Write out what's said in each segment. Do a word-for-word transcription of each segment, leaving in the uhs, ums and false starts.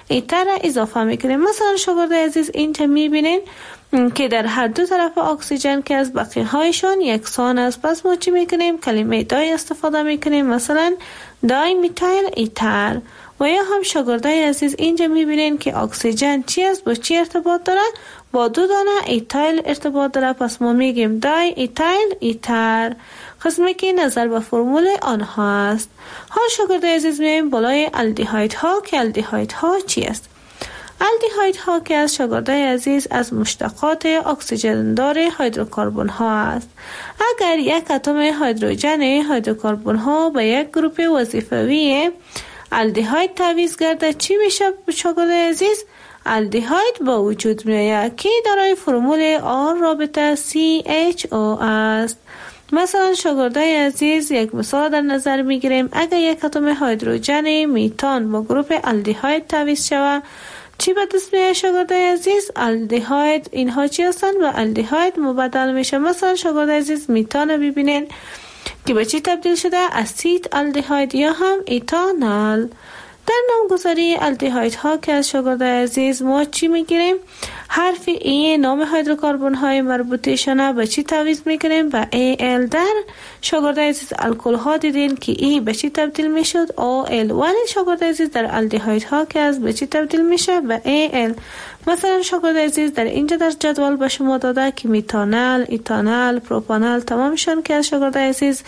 ایتر را اضافه میکنیم. مثلا شاگرد عزیز اینجا میبینین که در هر دو طرف اکسیژن که از بقیه هایشان یکسان است. پس ما چی میکنیم؟ کلمه دای استفاده میکنیم، مثلا دای میتایل ایتر. و یا هم شاگردای عزیز اینجا میبینین که اکسیژن چی است؟ با چی ارتباط داره؟ با دو دانه ایتایل ارتباط داره. پس ما میگیم دای ایتایل ایتر، قسمی که نظر به فرمول آنها است. حال شاگردای عزیز میایم بالای الدیهاید ها که الدیهاید ها چی است؟ الدیهاید ها که از شاگردای عزیز از مشتقات اکسیژن دار هیدروکربن ها است. اگر یک اتم هیدروژن هیدروکربن ها به یک گروپ وظیفوی الدیهاید تعویض گردد چی میشه شاگردای عزیز؟ الدیهاید با وجود میآید که دارای فرمول آر رابطه سی اچ او است. مثلا شاگردای عزیز یک مثال در نظر میگیریم. اگر یک اتم هیدروژن میتان با گروپ الدیهاید تعویض شود چی به دست میاد شاگردای عزیز؟ الدیهاید. اینها چی هستند؟ و الدیهاید مبدل میشه. مثلا شاگردای عزیز میتان ببینین که به چی تبدیل شده؟ اسید الدیهاید یا هم ایتانال. در نامگذاری الدیهاید ها که از شاگردای عزیز ما چی میگیریم؟ حرف ای نام هیدروکربن های مربوطه به چی تعویض میکنیم؟ به ای ال. در شاگردای عزیز الکل ها دیدین که ای به چی تبدیل میشد؟ او ال. ولی شاگردای عزیز در الدیهاید ها که از به چی تبدیل میشه؟ به ای ال. مثلا شاگردای عزیز در اینجا در جدول به شما داده که میتانل، ایتانل، پروپانل تمامشان که از شاگردای عزیز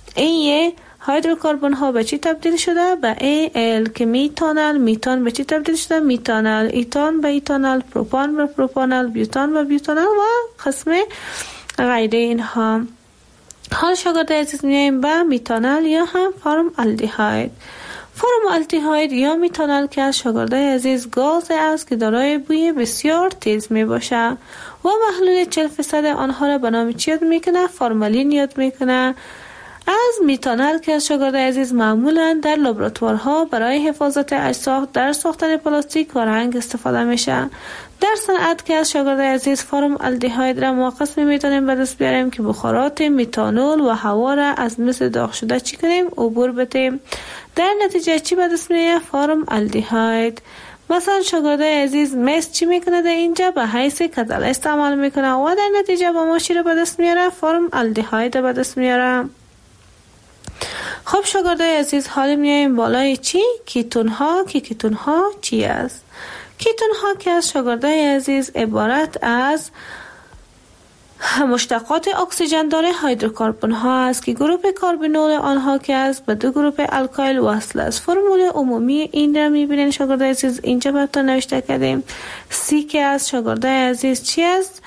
ای هیدروکربن ها به چی تبدیل شده؟ به ای ال. که میتانل، میتان به چی تبدیل شده؟ میتانل، ایتان به ایتانل، پروپان به پروپانل، بیوتان به بیوتانل و قسم غیر اینها. حال شاگرد عزیز میایم به میتانل یا هم فرم الدیهاید. فرم الدیهاید یا میتانل که از شاگردای عزیز گاز است که دارای بوی بسیار تیز می باشه و محلول چهل درصد آنها را به نام چی یاد میکنه؟ فرمالین یاد میکنه. از میتانل که از شاگردای عزیز معمولا در لابراتوارها برای حفاظت اجساد در ساختن پلاستیک و رنگ استفاده میشه. در صنعت که از شاگردای عزیز فرم الدیهاید را ما قسمی میتونیم به دست بیاریم که بخارات میتانول و هوا را از مثل داغ شده چی کنیم؟ عبور بدیم. در نتیجه چی به دست میاد؟ فرم الدیهاید. مثلا شاگردای عزیز مس چی میکنه؟ در اینجا به حیث کتل استعمال میکنه و در نتیجه با ما چی را به دست میاره؟ فرم الدیهاید به دست میاره. خب شاگردای عزیز حالا میایم بالای چی؟ کیتون ها. که کیتون ها چی است؟ کیتون ها که از شاگردای عزیز عبارت از مشتقات اکسیژن داره هیدروکربن ها است که گروپ کاربنول آنها که است به دو گروپ الکایل وصل است. فرمول عمومی این را میبینین شاگردای عزیز اینجا براتون نوشته کردیم. سی که از شاگردای عزیز چی است؟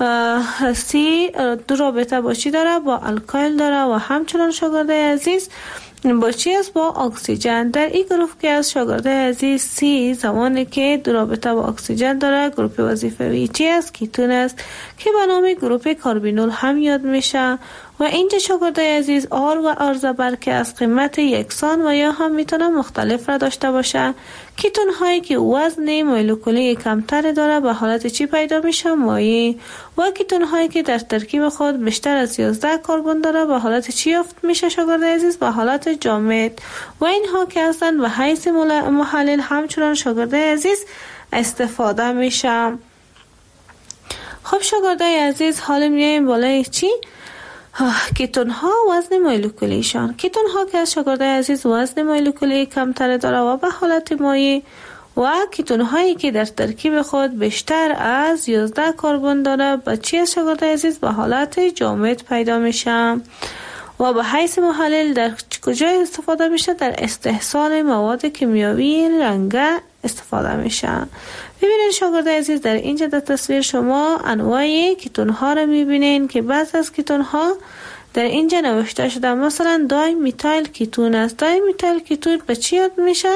سی دو رابطه با چی داره؟ با الکایل داره و همچنان شاگردای عزیز با چی است؟ با اکسیژن. در این گروه که از شاگردای عزیز سی زمانی که دو رابطه با اکسیژن داره گروپ وظیفه‌ای چی است؟ کیتون است که به نام گروپ کاربینول هم یاد میشه. و اینجا شاگردای عزیز آر و آر زبر که از قیمت یکسان و یا هم میتونه مختلف را داشته باشه. کیتون هایی که وزن مولکولی کمتر داره به حالت چی پیدا میشه؟ مایع. و کیتون هایی که در ترکیب خود بیشتر از یازده کربن داره به حالت چی یافت میشه شاگردای عزیز؟ به حالت جامد. و اینها که هستن به حیث محلل همچنان شاگردای عزیز استفاده میشه. خب شاگردای عزیز حالا میایم بالای چی؟ کیتون ها وزن مولکولیشان. کیتون ها که از شاگردای عزیز وزن مولکولی کمتر داره و به حالت مایع و کیتون هایی که در ترکیب خود بیشتر از یازده کربن داره به چی از شاگردای عزیز؟ به حالت جامد پیدا میشه. و به حیث محلل در کجا استفاده میشه؟ در استحصال مواد کیمیاوی رنگه استفاده میشه. ببینید شاگردای عزیز در اینجا در تصویر شما انواع کیتون ها رو میبینین که بعض از کیتون ها در اینجا نوشته شده. مثلا دای میتایل کیتون است. دای میتایل کیتون به چی یاد میشه؟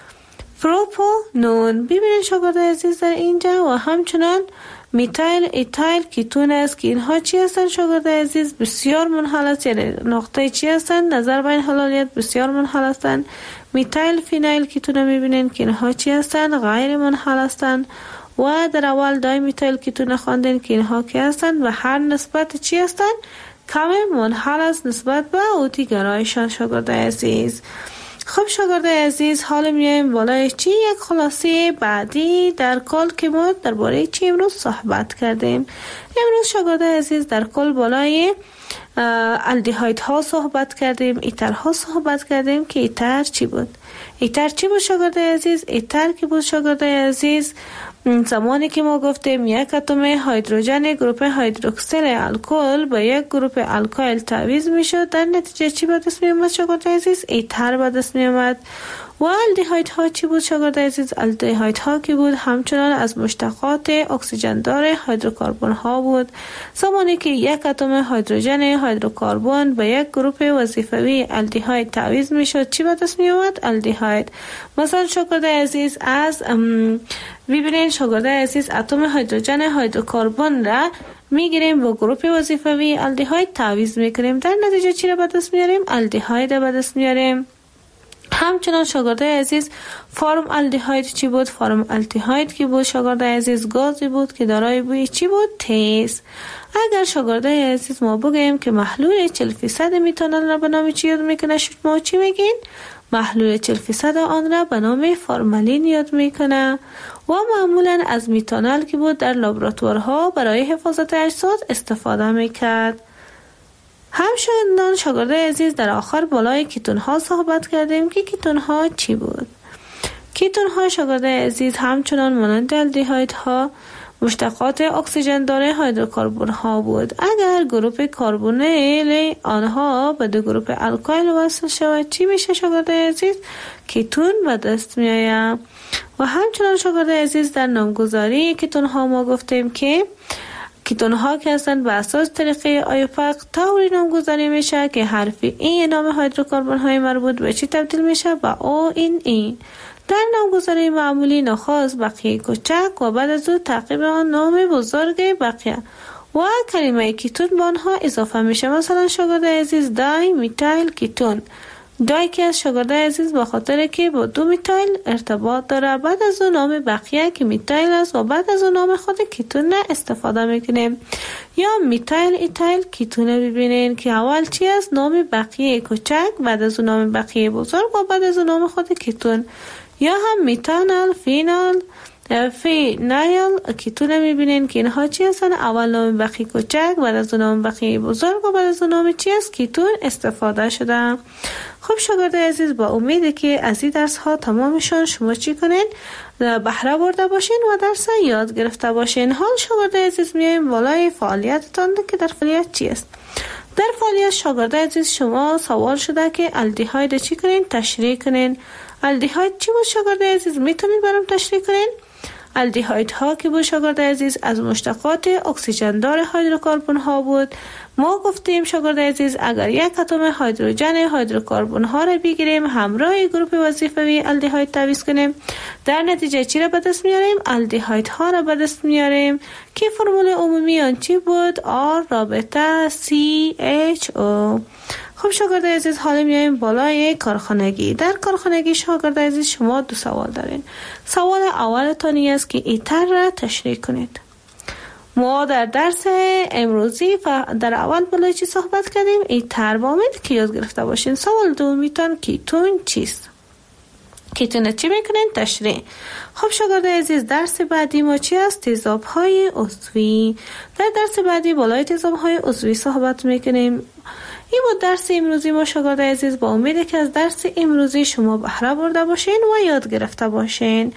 پروپانون. ببینید شاگردای عزیز در اینجا و همچنان میتایل ایتایل کیتون است که اینها چی هستن شاگردای عزیز؟ بسیار منحل است. یعنی نقطه چی هستن؟ نظر بین حلالیت بسیار منحل هستن. میتایل فینایل کیتون میبینین که اینها چی هستن؟ غیر منحل هستن. و در اول دای میتایل کیتون خواندین که اینها کی هستن و هر نسبت چی هستن؟ کم منحل است نسبت به اوتی گرایشان شاگردای عزیز. خب شاگردای عزیز، حالا میایم بالای چی یک خلاصه بعدی در کل که ما درباره چی امروز صحبت کردیم. امروز شاگردای عزیز در کل بالای الدهاید ها صحبت کردیم، ایتر ها صحبت کردیم که ایتر چی بود. ایتر چی بود شاگردای عزیز؟ ایتر که بود شاگردای عزیز زمانی که ما گفتیم یک اتم هیدروژن گروپ هیدروکسیل الکل با یک گروپ الکایل تعویض میشد، در نتیجه چی به دست می اومد شاگردای عزیز؟ ایتر به دست می اومد. و الدهاید ها چی بود شاگردای عزیز؟ الدهاید ها که بود همچنان از مشتقات اکسیژن دار هیدروکربن ها بود. زمانی که یک اتم هیدروژن هیدروکربن با یک گروپ وظیفوی الدهاید تعویض میشد، چی به دست می اومد؟ الدهاید. مثلا شاگردای عزیز از ببینید شاگردای عزیز اتم هیدروژن هیدروکربن را میگیریم با گروپ وظیفوی الدهاید تعویض میکنیم، در نتیجه چی را به دست میاریم؟ الدهاید به دست میاریم. همچنان شاگردای عزیز فرم الدهاید چی بود؟ فرم الدهاید که بود شاگردای عزیز گازی بود که دارای بوی چی بود؟ تیز. اگر شاگردای عزیز ما بگیم که محلول چهل فیصد میتانل را به نام چی یاد میکنه، شما چی میگین؟ محلول چهل فیصد آن را به نام فرمالین یاد میکنه و معمولا از میتانل که بود در لابراتوارها برای حفاظت اجساد استفاده میکرد. همچنان شاگردای عزیز در آخر بالای کیتون ها صحبت کردیم که کیتون ها چی بود. کیتون ها شاگردای عزیز همچنان مانند الدهاید ها مشتقات اکسیژن دار هیدروکربن ها بود. اگر گروپ کربونیل آنها به دو گروپ الکایل وصل شود چی میشه شاگردای عزیز؟ کیتون به دست می آید. و همچنان شاگردای عزیز در نامگذاری کیتون ها ما گفتیم که کیتون ها که هستند به اساس طریقه آیوپاک طوری نامگذاری میشه که حرف ای نام هیدروکربن های مربوط به چی تبدیل میشه؟ به او این ای. در نامگذاری معمولی نخست بقیه کوچک و بعد از او تعقیب آن نام بزرگ بقیه و کلمه کیتون به آنها اضافه میشه. مثلا شاگردای عزیز دای میتایل کیتون، دای که از شاگردای عزیز به خاطر که با دو میتایل ارتباط داره، بعد از اون نام بقیه که میتایل است و بعد از اون نام خود کیتون استفاده میکنیم. یا میتایل ایتایل کیتون ببینین که اول چی است؟ نام بقیه کوچک، بعد از اون نام بقیه بزرگ و بعد از اون نام خود کیتون. یا هم میتانال فینال فینایل کیتون میبینین که اینها چی هستن؟ اول نام بقیه کوچک، بعد از اون نام بقیه بزرگ و بعد از اون نام چی است؟ کیتون استفاده شده. خب شاگردای عزیز با امید که از این درس ها تمامشون شما چی کنین؟ بهره برده باشین و درس یاد گرفته باشین. حال شاگردای عزیز میایم بالای فعالیتتان که در فعالیت چی است؟ در فعالیت شاگردای عزیز شما سوال شده که الدهاید چی کنین؟ تشریح کنین. الدهاید چی بود شاگردای عزیز؟ میتونید برام تشریح کنین؟ الدهاید ها که بود شاگردای عزیز از مشتقات اکسیژن دار هیدروکربن ها بود. ما گفتیم شاگردای عزیز اگر یک اتم هیدروژن هیدروکربن ها را بگیریم همراه گروپ وظیفوی الدهاید تعویض کنیم، در نتیجه چی را به دست میاریم؟ الدهاید ها را به دست میاریم که فرمول عمومی آن چی بود؟ آر رابطه سی اچ او. خب شاگردای عزیز حالا میایم بالای کارخانگی. در کارخانگی شاگردای عزیز شما دو سوال دارین. سوال اولتان این است که ایتر را تشریح کنید. ما در درس امروزی در اول بالای چی صحبت کردیم؟ ایتر با امید که یاد گرفته باشین. سوال دومیتان کیتون چیست؟ کیتون چی میکنین؟ تشریح. خب شاگردای عزیز درس بعدی ما چی است؟ تیزاب های عضوی. در درس بعدی بالای تیزاب های عضوی صحبت میکنیم. این بود درس امروزی ما شاگردای عزیز. با امید که از درس امروزی شما بهره برده باشین و یاد گرفته باشین.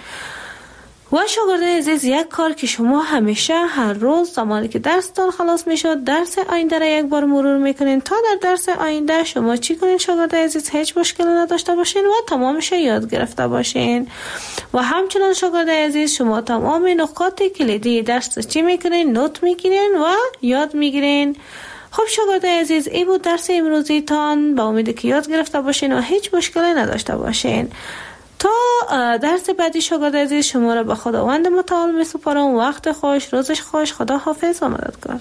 و شاگردای عزیز یک کار که شما همیشه هر روز زمانی که درستان خلاص میشد درس آینده را یک بار مرور میکنین تا در درس آینده شما چی کنین شاگردای عزیز؟ هیچ مشکلی نداشته باشین و تمامش یاد گرفته باشین. و همچنان شاگردای عزیز شما تمام نکات کلیدی درس چی میکنین؟ نوت میگیرین و یاد میگیرین. خب شاگردای عزیز این بود درس امروزی تان. با امید که یاد گرفته باشین و هیچ مشکلی نداشته باشین. تا درس بعدی شاگردای عزیز شما را به خداوند متعال میسپارم. وقت خوش، روزش خوش، خدا حافظ و مددگار.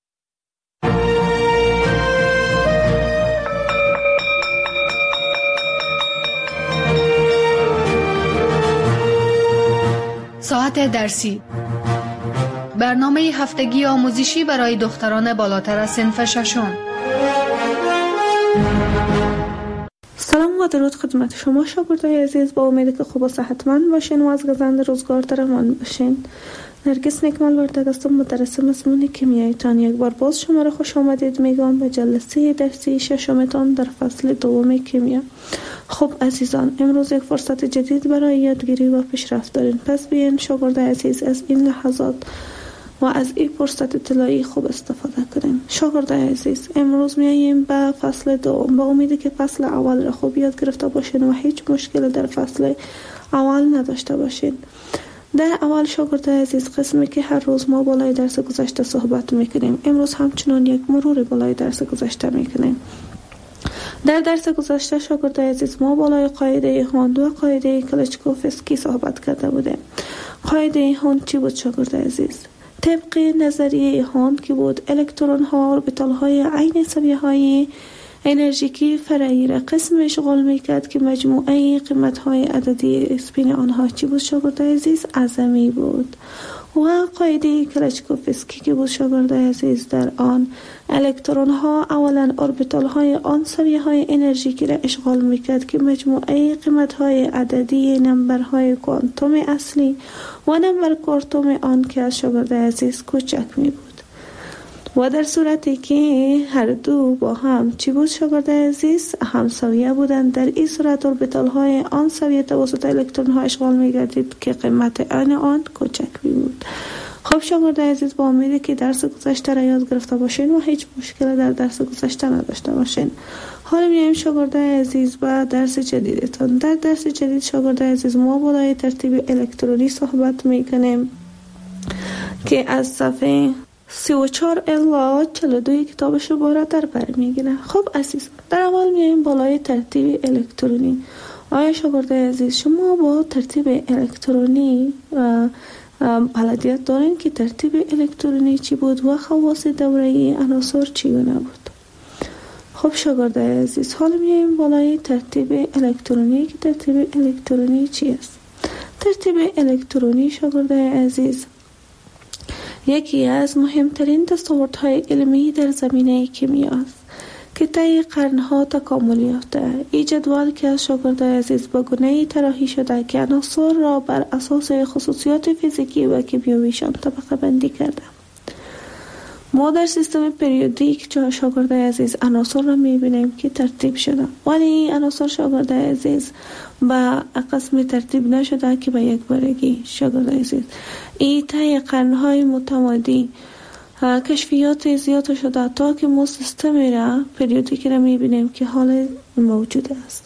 ساعت درسی، برنامه هفتگی آموزشی برای دختران بالاتر از صنف ششم. سلام و درود خدمت شما شاگردای عزیز. با امید که خوب و صحتمند باشین و از گزند روزگار در امان باشین. نرگس نکمال وردگ هستم، مدرس مضمون کیمیایتان. یک بار باز شما را خوش آمدید میگم به جلسه درسی ششمتان در فصل دوم کیمیا. خب عزیزان، امروز یک فرصت جدید برای یادگیری و پیشرفت دارین. پس بیاین شاگردای عزیز از این لحظات و از این فرصت طلایی خوب استفاده کنیم. شاگردای عزیز، امروز میاییم به فصل دوم. با امیدی که فصل اول را خوب یاد گرفته باشین و هیچ مشکل در فصل اول نداشته باشین. در اول شاگردای عزیز، قسمی که هر روز ما بالای درس گذشته صحبت میکنیم، امروز همچنان یک مرور بالای درس گذشته میکنیم. در درس گذشته شاگردای عزیز، ما بالای قاعده هوند و قاعده کلچکوفسکی صحبت کرده بودیم. قاعده هوند چی بود شاگردای عزیز؟ طبق نظریه هوند که بود، الکترون ها و اوربیتال های عین سویه های انرژیکی فرعی را قسم اشغال میکرد که مجموعه قیمت های عددی اسپین آنها چی بود شاگردای عزیز؟ عظمی بود. و قاعده کلچکوفسکی که بود شاگردای عزیز، در آن الکترون ها اولا اوربیتال های آن سویه های انرژیکی را اشغال میکرد که مجموعه قیمت های عددی نمبر های کوانتوم اصلی و نمبر کوانتوم آن که از شاگردای عزیز کوچک می بود. و در صورتی که هر دو با هم چی بود شاگردای عزیز؟ همسویه بودند. در این صورت اوربیتال های آن سویه توسط الکترون ها اشغال می گردید که قیمت آن آن کوچک می بود. خب شاگردای عزیز، با امیدی که درس گذشته را یاد گرفته باشین و هیچ مشکل در درس گذشته نداشته باشین. حالا میایم شاگردای عزیز به درس جدیدتان. در درس جدید شاگردای عزیز، ما بالای ترتیب الکترونی صحبت میکنیم که از صفحه سی و چهار الی چهل و دو کتابش رو باره در بر میگیره. خب عزیز، در اول میایم بالای ترتیب الکترونی. آیا شاگردای عزیز شما با ترتیب الکترونی بلدیت دارین که ترتیب الکترونی چی بود و خواص دوره‌ای عناصر چگونه بود؟ خب شاگردای عزیز، حالا میایم بالای ترتیب الکترونی که ترتیب الکترونی چی است؟ ترتیب الکترونی شاگردای عزیز یکی از مهمترین دستاوردهای علمی در زمینه کیمیا است که طی قرنها تکامل یافته. این جدول که از شاگردای عزیز به گونه‌ای طراحی شده که عناصر را بر اساس خصوصیات فیزیکی و کیمیاییشان طبقه بندی کرده. ما در سیستم پریودیک جا شاگردای عزیز عناصر را میبینیم که ترتیب شده، ولی این عناصر شاگردای عزیز با قسم ترتیب نشده که به یک بارگی. شاگردای عزیز، این طی قرنهای متمادی کشفیات زیاد شده تا که ما سیستم را پریودیک را میبینیم که حال موجود است.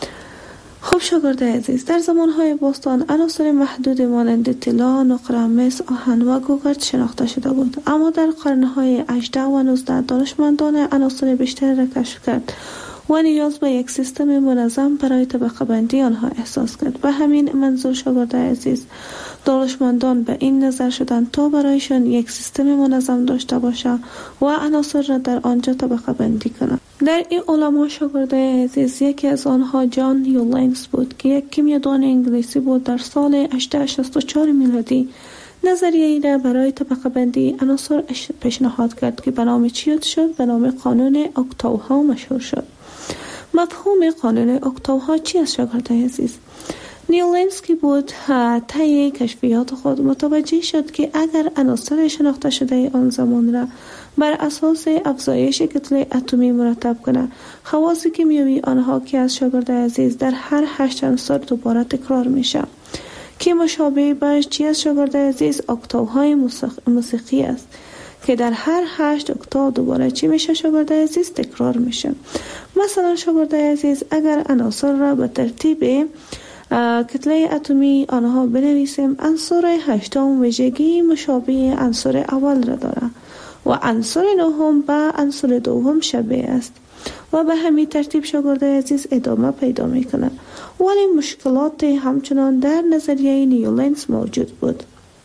خب شاگردای عزیز، در زمانهای باستان عناصر محدود مانند طلا، نقره، مس، آهن و گوگرد شناخته شده بود، اما در قرنهای هجده و نوزده دانشمندان عناصر بیشتری را کشف کرد و نیاز به یک سیستم منظم برای طبقه بندی آنها احساس کرد. به همین منظور شاگردای عزیز، دانشمندان به این نظر شدند تا برایشان یک سیستم منظم داشته باشه و عناصر را در آنجا طبقه بندی کنند. در این علما شاگردای عزیز، یکی از آنها جان نیولنز بود که یک کیمیادان انگلیسی بود. در سال هزار و هشتصد و شصت و چهار میلادی نظریه ای را برای طبقه بندی عناصر پیشنهاد کرد که به نام چی شد؟ به نام قانون اکتاوها مشهور شد. مفهوم قانون اکتاوها چی است شاگردای عزیز؟ نیولنز که بود طی کشفیات خود متوجه شد که اگر عناصر شناخته شده آن زمان را بر اساس افزایش کتله اتمی مرتب کنه، خواص کیمیایی آنها که از شاگردای عزیز در هر هشت عنصر دوباره تکرار میشه که مشابه بهش چی از شاگردای عزیز؟ اکتاوهای موسیقی است که در هر هشت اکتاو دوباره چی میشه شاگردای عزیز؟ تکرار میشه. مثلا شاگردای عزیز، اگر عناصر را به ترتیب کتله اتمی آنها بنویسیم، عنصر هشتم ویژگی مشابه عنصر اول را داره و عنصر نهم به عنصر دوم شبیه است و به همین ترتیب شاگردای عزیز ادامه پیدا میکنه. ولی مشکلات همچنان در نظریه نیولنز موجود بود.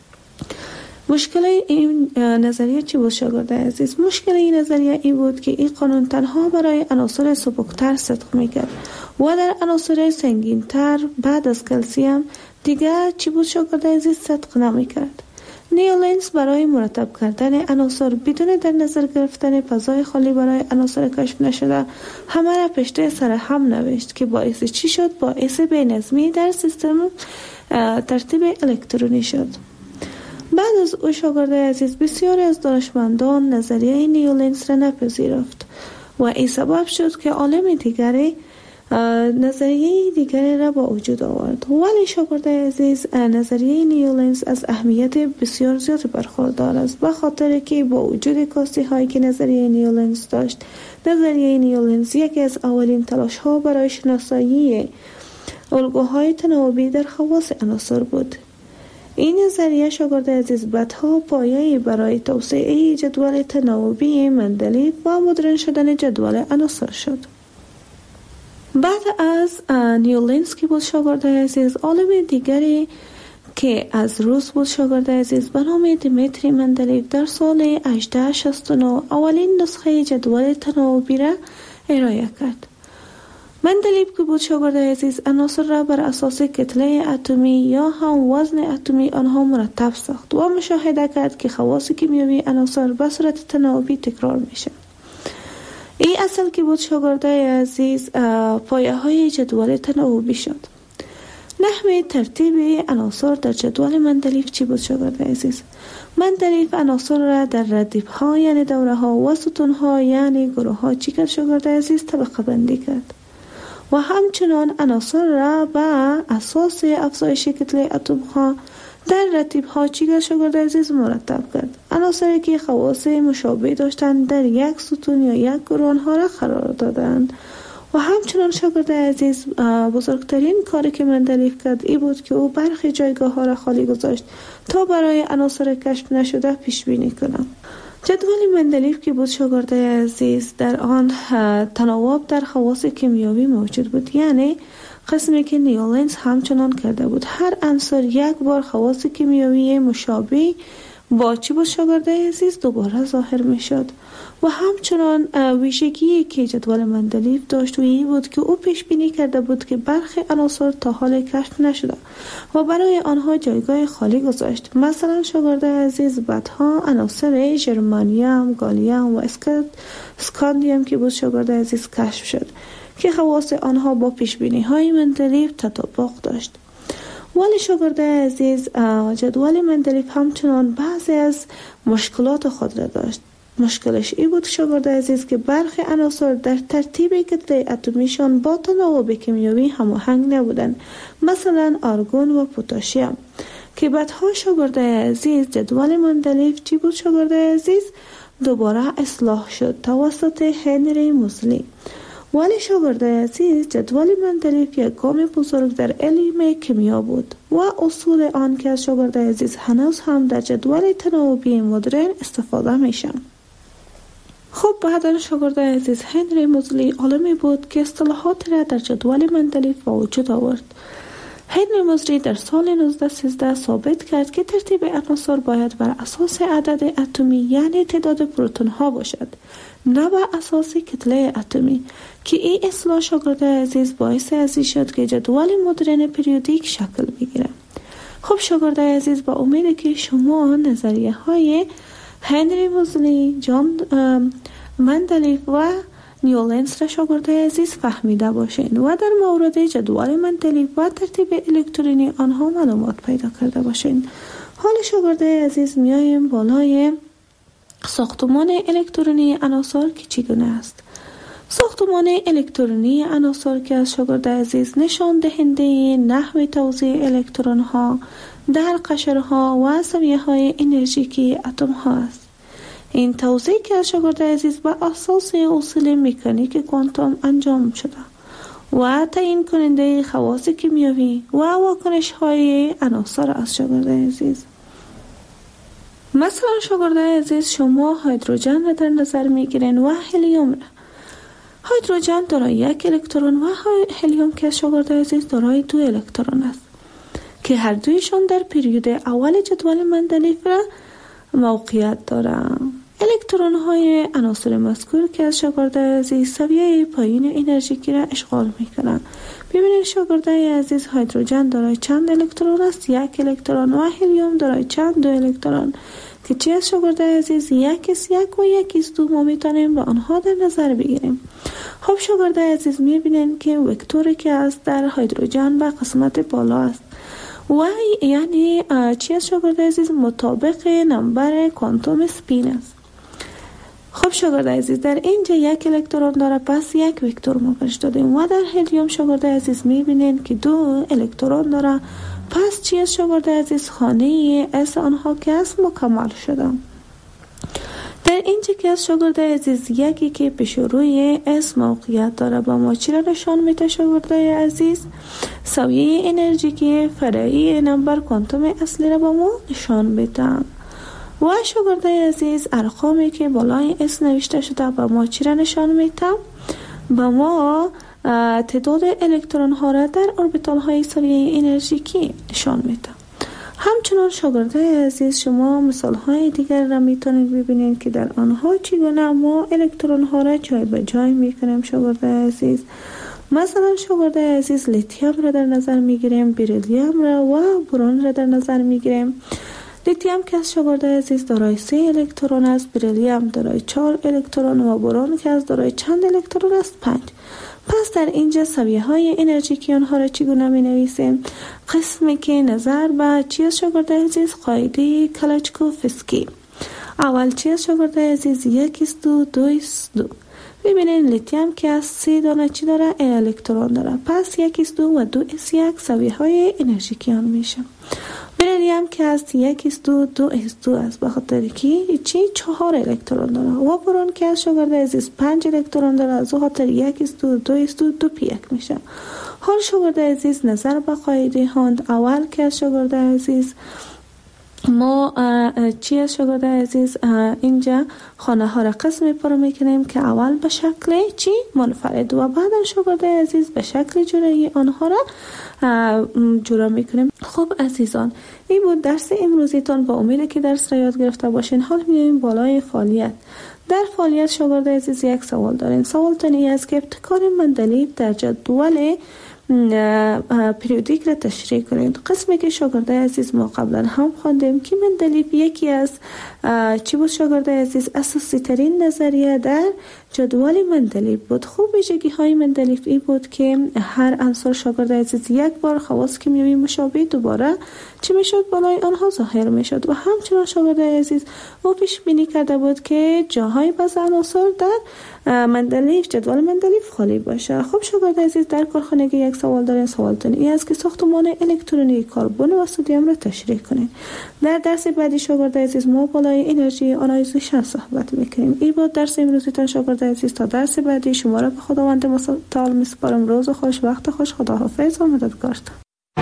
مشکل این نظریه چی بود شاگردای عزیز؟ مشکل این نظریه این بود که این قانون تنها برای عناصر سبکتر صدق میکرد و در عناصر سنگینتر بعد از کلسیم دیگر چی بود شاگردای عزیز؟ صدق نمیکرد. نیولنز برای مرتب کردن عناصر بدون در نظر گرفتن فضای خالی برای عناصر کشف نشده همه را پشت سر هم نوشت که باعث چی شد؟ باعث بی‌نظمی در سیستم ترتیب الکترونی شد. بعد از او شاگرد عزیز بسیاری از دانشمندان نظریه نیولنز را نپذیرفت و این سبب شد که عالم دیگری نظریه دیگری را با وجود آورد. ولی شاگرد عزیز نظریه نیولنز از اهمیت بسیار زیاد برخوردار است، به خاطر که با وجود کاستی هایی که نظریه نیولنز داشت، نظریه نیولنز یکی از اولین تلاش ها برای شناسایی الگوهای تناوبی در خواص عناصر بود. این نظریه شاگرد عزیز بعدها پایه‌ای برای توسعه جدول تناوبی مندلیف و مدرن شدن جدول عناصر شد. بعد از نیولنز که بود شاگرد عزیز، عالم دیگری که از روس بود شاگرد عزیز به نام دیمیتری مندلیف در سال هجده شصت و نه اولین نسخه جدول تناوبی را ارائه کرد. مندلیف که بود شاگرد عزیز عناصر را بر اساس کتله اتمی یا هم وزن اتمی آنها مرتب ساخت و مشاهده کرد که خواص کیمیایی عناصر به صورت تناوبی تکرار میشه. این اصل که بود شاگرد عزیز پایه های جدول تناوبی شد. نحوه ترتیب عناصر در جدول مندلیف چی بود شاگرد عزیز؟ مندلیف عناصر را در ردیف ها یعنی دوره ها و ستون ها یعنی گروه ها چی کرد شاگرد عزیز؟ طبقه بندی کرد و همچنان عناصر را به اساس افزایش کتله اتم ها در رتیب ها چی کرد شاگرد عزیز؟ مرتب کرد. عناصری که خواص مشابه داشتند در یک ستون یا یک گروه ها را قرار دادند و همچنان شاگرد عزیز بزرگترین کاری که مندلیف کرد ای بود که او برخی جایگاه ها را خالی گذاشت تا برای عناصر کشف نشده پیش بینی کنم. جدول مندلیف که بود شاگرد عزیز در آن تناوب در خواص کیمیایی موجود بود، یعنی قسمی که نیولنز همچنان کرده بود. هر عنصر یک بار خواص کیمیایی مشابه با چی بود شاگرد عزیز دوباره ظاهر می شد و همچنان ویژگی که جدول مندلیف داشت و این بود که او پیش بینی کرده بود که برخی عناصر تا حال کشف نشده و برای آنها جایگاه خالی گذاشت. مثلا شاگرد عزیز بعدها عناصر ژرمانیوم، گالیوم و اسکاندیوم که بود شاگرد عزیز کشف شد که خواص آنها با پیش بینی های مندلیف تطابق داشت. ولی شاگرد عزیز جدول مندلیف همچنان بعضی از مشکلات خود را داشت. مشکلش ای بود شاگرد عزیز که برخی عناصر در ترتیب کتله اتمیشان با تناوب کیمیایی هماهنگ نبودند، مثلا آرگون و پتاسیم که بعدها شاگرد عزیز جدول مندلیف چی بود شاگرد عزیز دوباره اصلاح شد توسط هنری موزلی. ولی شاگرد عزیز جدول مندلیف یک گام بزرگ در علم کیمیا بود و اصول آن که از شاگرد عزیز هنوز هم در جدول تناوبی مدرن استفاده میشن. خب بعد شاگرد عزیز هنری موزلی عالمی بود که اصطلاحات را در جدول مندلیف با وجود آورد. هنری موزلی در سال نوزده سیزده ثابت کرد که ترتیب عناصر باید بر اساس عدد اتمی یعنی تعداد پروتون ها باشد، نه بر اساس کتله اتمی، که این اصلاح شاگرد عزیز باعث ازی شد که جدول مدرن پریودیک شکل بگیره. خب شاگرد عزیز با امید که شما نظریه های هنری موزلی، جان مندلیف و نیولنز را شاگرد عزیز فهمیده باشین و در مورد جدول مندلیف و ترتیب الکترونی آنها معلومات پیدا کرده باشین. حال شاگرد عزیز میایم بالای ساختمان الکترونی عناصر که چگونه است. ساختمان الکترونی عناصر که از شاگرد عزیز نشان دهنده نحو توزیع الکترون ها در قشرها و سویه های انرژیکی اتم ها است. این توزیع که از شاگرد عزیز بر اساس اصول مکانیک کوانتوم انجام شده و تعیین کننده خواص کیمیایی و واکنش های عناصر از شاگرد عزیز. مثلا شاگرد عزیز شما هیدروژن را در نظر میگیرین و هلیوم را. هیدروژن دارای یک الکترون و هلیوم که شاگرد عزیز دارای دو الکترون است که هر دویشان در پریود اول جدول مندلیف را موقعیت دارند. الکترون های عناصر مذکور که از شاگرده عزیز سویه پایین انرژیکی را اشغال می کنند. ببینید شاگرده عزیز هیدروژن دارای چند الکترون است؟ یک الکترون. و هلیوم دارای چند؟ دو الکترون. که چی از شاگرده عزیز؟ یک است یک و یک است دو. ما میتونیم به آنها در نظر بگیریم. خب شاگرده عزیز میبینید که وکتوری که است در هیدروژن به قسمت بالا است و یعنی چی از شاگرده عزیز؟ مطابق نمبر کوانتوم سپین است. خب شاگرده عزیز در اینجا یک الکترون داره، پس یک وکتور ما برش دادیم. و در هلیوم شاگرده عزیز میبینید که دو الکترون داره، پس چی از شاگرده عزیز؟ خانه اس آنها که است مکمل شده. در اینجا که از شاگرده عزیز یکی که پیش روی اس موقعیت داره با ما چی را نشان میده شاگرده عزیز؟ سویه انرژی که فرعی نمبر کوانتوم اصلی را با ما نشان میده. و شاگرده عزیز ارقامی که بالای اس نوشته شده با ما چی را نشان میده؟ با ما تعداد الکترون ها را در اوربیتال های سویه انرژیکی نشان میده. همچنان شاگرده عزیز شما مثال های دیگر را میتونید ببینید که در آنها چگونه ما الکترون ها را جای به جای میکنیم شاگرده عزیز. مثلا شاگرده عزیز لیتیوم را در نظر میگیریم، بریلیوم را و برون را در نظر میگیریم. لیتیوم که از شاگرده عزیز دارای سه الکترون است، بریلیوم دارای چهار الکترون و برون که از دارای چند الکترون است؟ پنج. پس در اینجا سویه های انرژیکی آنها را چگونه می نویسیم؟ قسمی که نظر به چی از شاگرده عزیز؟ قاعده کلاچکوفسکی. اول چی از شاگرده عزیز؟ یک است دو، دو است دو. ببینید لیتیوم که از سه دانه چی داره؟ الکترون داره، پس یک است دو و دو است یک سویه های انرژیکی آن میشه. بریلیوم که از یک است دو، دو است دو است به خاطر که چی؟ چهار الکترون داره. و برون که از شاگرده عزیز پنج الکترون داره، از خاطر یک است دو، دو است دو، دو پی یک میشه. حال شاگرده عزیز نظر به قاعده هاند اول که از شاگرده عزیز ما چی از شاگرده عزیز اینجا خانه ها را قسم پر میکنیم که اول به شکل چی؟ منفرد و بعد شاگرده عزیز به شکل جورایی آنها را جورا میکنیم. خب عزیزان این بود درس امروزیتان، با امید که درس را یاد گرفته باشین. حال میایم بالای فعالیت. در فعالیت شاگرده عزیز یک سوال دارین. سوال تانی است که ابتکار مندلیب در جدول پریودیک را تشریح کنید. قسمی که شاگرده عزیز ما قبلا هم خواندیم که مندلیب یکی از چی بود شاگرده عزیز؟ اساسی ترین نظریه در جدول مندلیب بود. خوب ویژگی های مندلیب ای بود که هر عنصر شاگرده عزیز یک بار خواص کیمیایی مشابه دوباره چی میشد؟ بالای آنها ظاهر میشد. و همچنان شاگرده عزیز او پیش بینی کرده بود که جاهای بعض عناصر در مندلیب جدول مندلیب خالی باشه. خب شاگرده عزیز در کارخانگی یک سوال دارین. سوالتون این است که ساختمان الکترونی کربن و سدیم را تشریح کنید. در درس بعدی شاگرده عزیز ما بالای انرژی آنایزیشن صحبت میکنیم. این بود درس امروزتان شاگرده عزیز. تا درس بعدی شما را به خداوند متعال میسپارم. روز خوش، وقت خوش، خداحافظ و مددگارتان.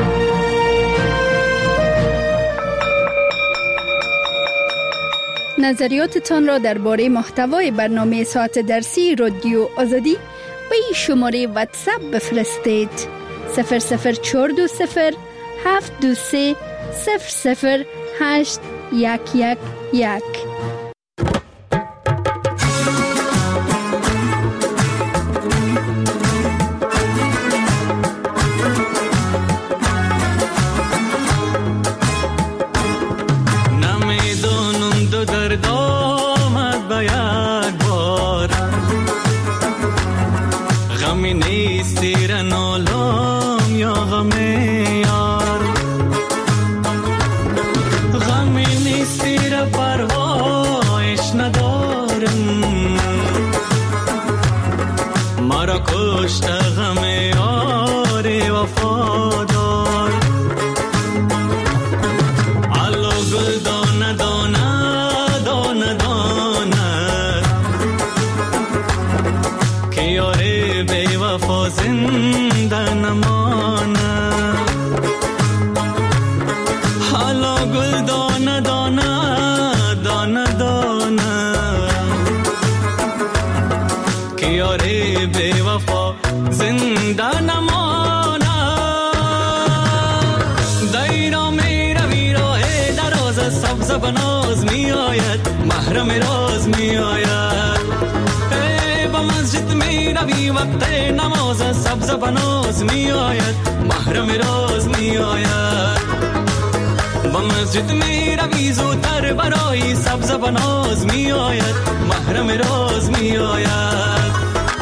نظریاتتان را درباره محتوای برنامه ساعت درسی رادیو آزادی به این شماره واتساپ بفرستید: صفر صفر چهار دو صفر هفت دو سه صفر صفر هشت یک یک یک. بنا ناز می آید، محرم راز می آید. ای با مسجد می روی وقت نماز، سبز بناز می آید، محرم راز می آید. با مسجد می روی زودتر برای سبز بناز می آید، محرم راز می آید.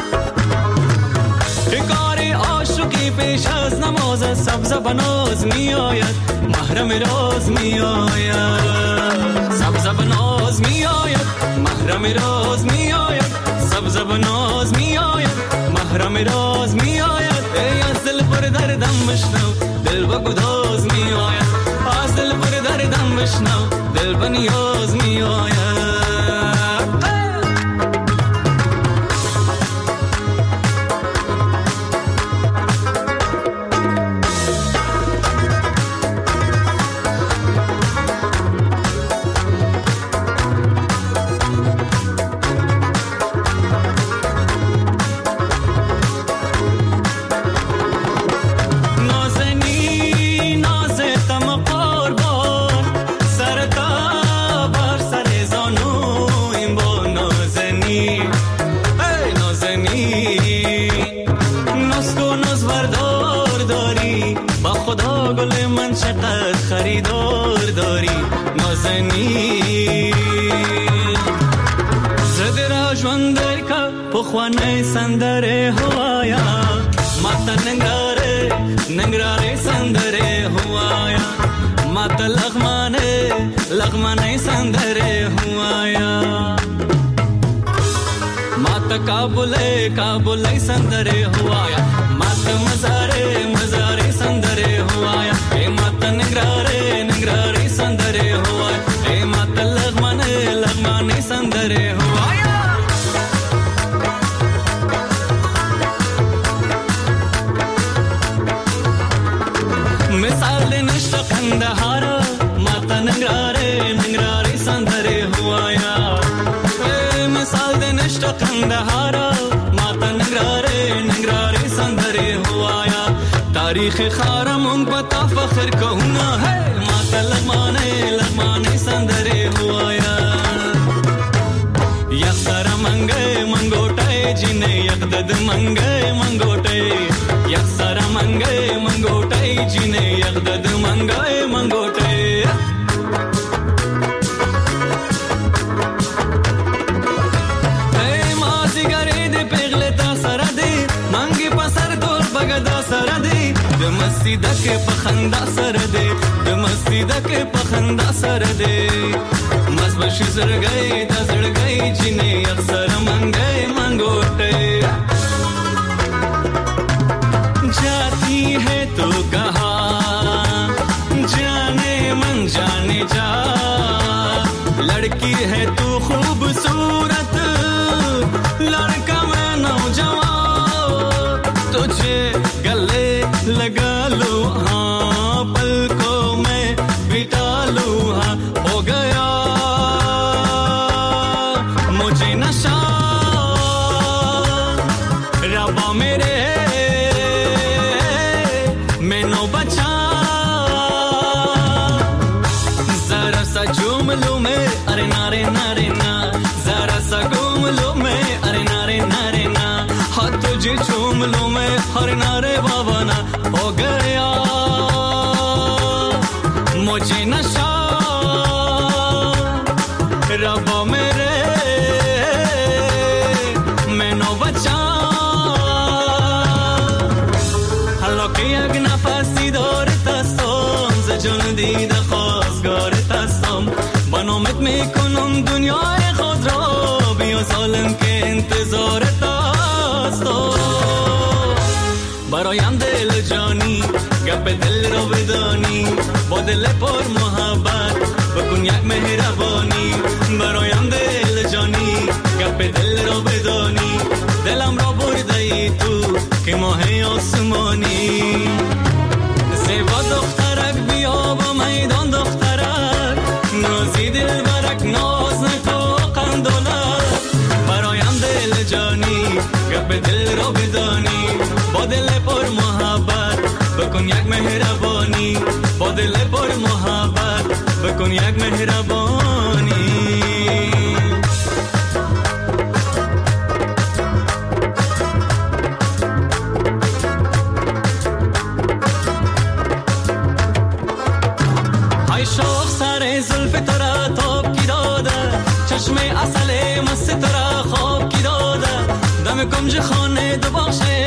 کار عاشقی پیش از نماز، سبز بناز می آید، محرم راز می آید. سبز بناز می آید، محرم راز می آید. سبز بناز می آید، محرم راز می آید. ای از دل پر دردم بشنو، دل با گداز می آید. از دل پر دردم بشنو، دل با نیاز می آید. خریدار داری نازنی زده را جوندر که پخوانه سندره هوایا ماتا ننگاره ننگراره سندره هوایا ماتا لغمانه لغمانه سندره هوایا ماتا کابله کابله سندره هوایا ماتا مزاره مزاره سندره هوایا اے ماتا نگراره نگراره سندره هوایا اے ماتا لغمانه لغمانه سندره هوایا مثال نشت قندهارا ماتا نگراره نگراره سندره هوایا مثال نشت قندهارا ماتا نگراره نگراره سندره هوایا تاریخ خارمون پتا فخر کهونا ہے ماتا لغمانے لغمانے سندرے ہوایا یک سر منگے منگوٹے جنے یک دد منگے منگوٹے یک سر منگے منگوٹے جنے یک دد منگے منگوٹے اے مازی گرے دے پیغلے تا سر دے منگی پسر دور بگدا سر دے دمستی دکے پخندا سر دے دمستی دکے پخندا سر دے مزبش زر گئی دا زر گئی جنے اکثر منگے منگوٹے جاتی ہے تو کہاں جانے من جانے جا لڑکی ہے تو خوبصورت لڑکا میں نوجوان تجھے گلے لگا لو ہاں پلکوں میں بٹا لو ہاں ہو گیا مجھے نشہ ربا میرے میں نو بچا ذرا سا جھوم لوں میں ارے نارے نارے نا ذرا سا گھوم لوں میں ارے نارے نارے نا ہاتھ تجھے چوم لوں میں ہر نارے بابا نا ہو گیا مجھے نشہ ربا میرے میں نو بچا حالا که یک نفسی دارت هستم ز جان دیده خواستگارت هستم با نامت میکنم دنیای خود را بیا ظالم که انتظارت هستم برایم دل جانی گپ دل را بدانی با دل پر محبت بکن یک مهربانی برایم دل جانی گپ دل را بدانی دلم را برده ای تو که ماه آسمانی زیبا دخترک بیا با میدان دخترک نازی دل برک ناز نکو قندولک برایم دل جانی گپ دل را بدانی با دل پر محبت بکن یک مهربانی با دل پر محبت بکن یک مهربانی. های شوق سر زلف تو را تاب کی داده، چشم اصل مست تو را خواب کی داده، دم کنج خانه دو باشه